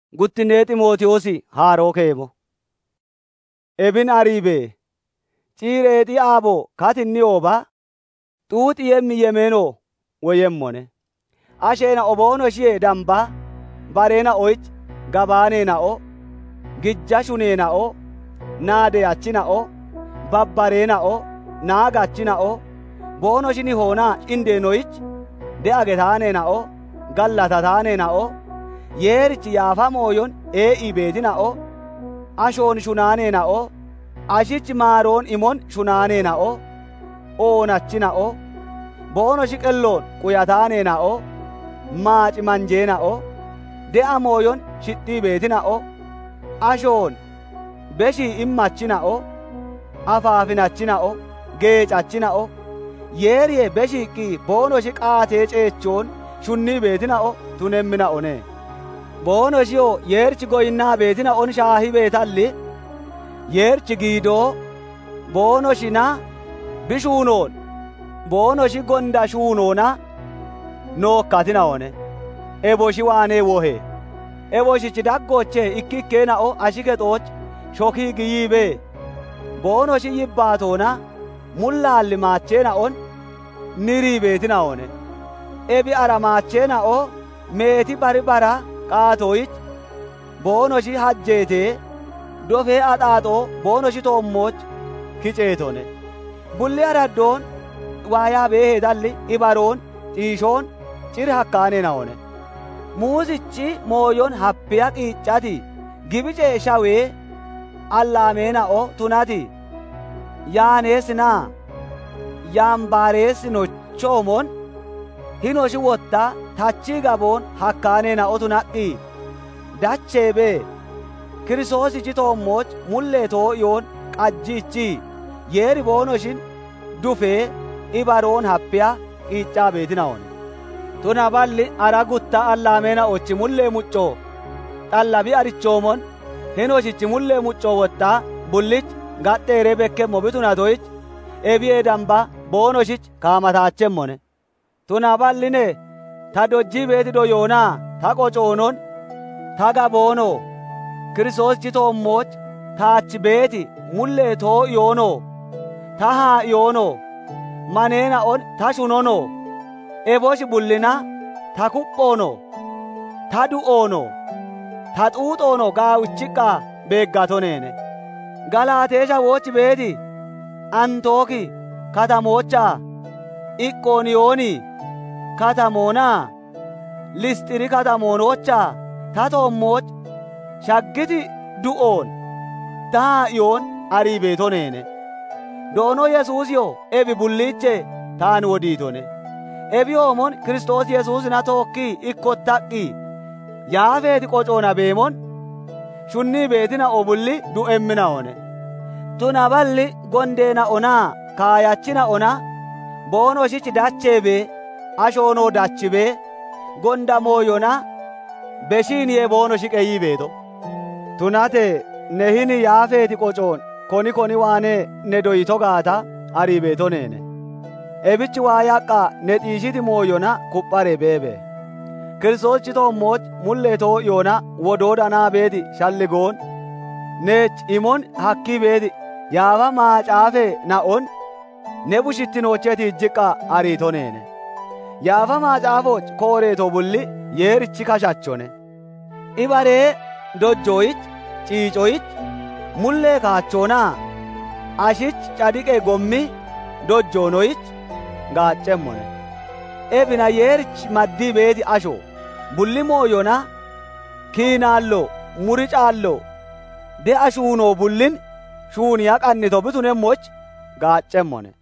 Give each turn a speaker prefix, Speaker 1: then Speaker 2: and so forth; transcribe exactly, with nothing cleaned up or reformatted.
Speaker 1: Guttinee Ximootiyoosi haaroo keemo. Ebin ariibe ciireexi aabo katinni ooba xuuxi yemmi yemeno woyemmone. Asheena oboono shiye damba barena oych gabaaneena'o gijjashuneena'o naadeyachina'o babbareena'o naagachina'o boono shini hoonaa cindeenoyich de'agetaaneena'o gallatataaneena'o yeerichi yaafa mooyon ee'ii beetina'o ashoon shunaaneena'o ashich maaroon imon shunaaneena'o oonachina'o boono shiqelloon quyataaneena'o maaci manjeena'o de'a mooyon shixxii beetina'o ashoon beshii immachina'o afaafinachina'o geecachina'o yeeriye beshiiqqii boono shi qaatee ceechoon shunnii beetina'o tunemmina'one. Boono shiyoo yeerichi goyinnaa beetina'on shaahi beetalli yeerichi giidoo boono shina bishuunoon boono shi gonda shuunoona nookkatina'one. Eboshi waanee wohe eboshichi daggoochee ikki ikkeena'o ashikexooch shokii giyiibee boono shi yibbaatoona mullaalli maacheena'on nirii beetina'one. Ebi ara maacheena'o meeti bari bara qaatoyich boono shi hajjeetee dofee axaaxoo boono shi toommooch kiceetone. Bulli araddoon waayaa beeheetalli ibaroon xiishoon ciri hakkaaneena'one. Muuzichi mooyon happiya qiiccati gibicee shawee allaameena'o tunati yaaneessinaa yaambaareessinochoomon hinoshi wotta tachii gaboon hakkaaneena'o tunaqqi dacheebee kiristoosichi toommooch mullee too'yoon qajjiichi yeeri boonoshin dufee ibaroon happiya qiiccaa beetina'one. Tuna balli ara gutta allaameena'ochi mullee muccoo xallabi arichoomon hinoshichi mullee muccoo wottaa bullich gadheeree bekkemmo bitunatoyich ebiyee damba boonoshich kaamataachemmone. Tuna balline ta dojjii beeti doyoonaa ta qocoonon ta gaboono kiristoosichi toommooch taachi beeti mullee too'yoonoo ta haa'yoonoo maneena'on ta shunono eboshi bullina ta kuphoono ta du'oono ta xuuxoono gaawichiqqa beeggatoneene. Galaateesha woochi beeti Antooki katamoocha Iqqooniyooni katamoonaa Listiri katamoonocha ta toommooch shaggiti du'oon ta haa'yoon arii beetoneene. Doono Yesuusiyo ebi bulliiche taan wodiitone. Ebiyoomon Kiristoos Yesuusina tookkii ikkottaqqi yaafeeti qocoona beemon shunnii beetina obulli du'emmina'one. Tuna balli gondeena'onaa kaayachina'ona boonoshichi dacheebee ashoonoo dachibee gonda mooyona beshiiniyee boonoshi qeyyii beeto. Tunate ne hini yaafeeti qocoon koni koni waanee ne doyito gaata arii beetoneene. Ebichi waa yaqqa ne xiishiti mooyona kuphare beebe. Kiristoosichi toommooch mullee too'yoona wodoodanaa beeti shalligoon neech imon hakkii beeti yaafa maacaafee na'on ne bushittinoocheeti ijjiqqa ariitoneene. Yaafa maacaafoch kooreeto bulli yeerichi kashachone. Ibaree dojjoyich ciicoyich mullee kaachoonaa ashich cadiqe gommi dojjoonoyich gaaccemmone. Ebina yeerich maddii beeti asho bulli mooyona kiinaallo muri caallo de'a shuunoo bullin shuuniya qannito bitunemmoch gaaccemmone.